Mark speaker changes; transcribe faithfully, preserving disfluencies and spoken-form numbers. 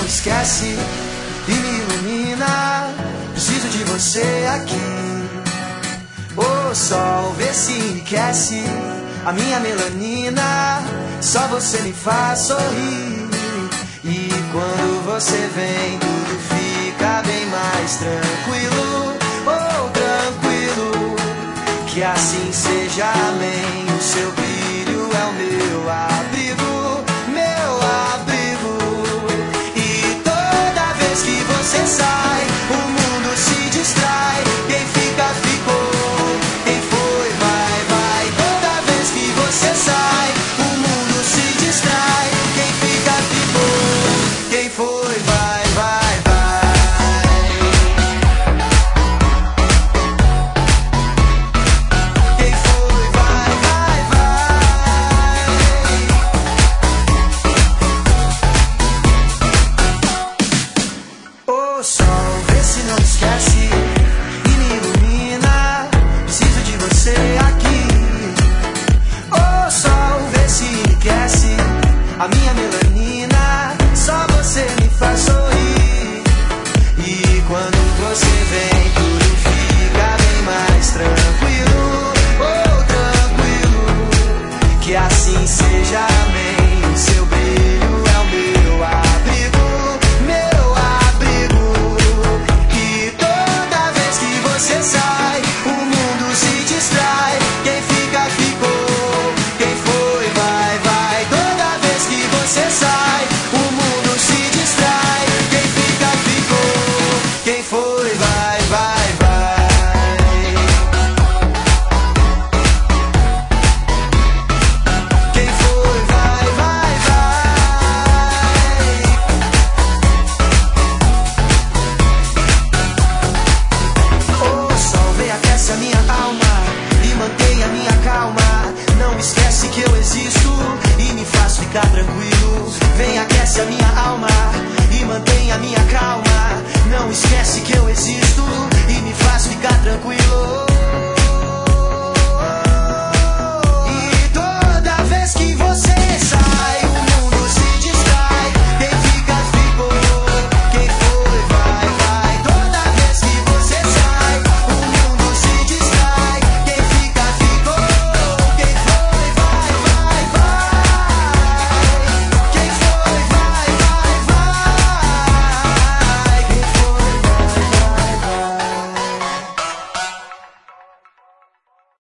Speaker 1: esquece e me ilumina. Preciso de você aqui. O sol vê se enriquece a minha melanina. Só você me faz sorrir. E quando você vem, tudo fica bem mais tranquilo. Oh, tranquilo. Que assim seja, amém. O seu brilho é o meu ar.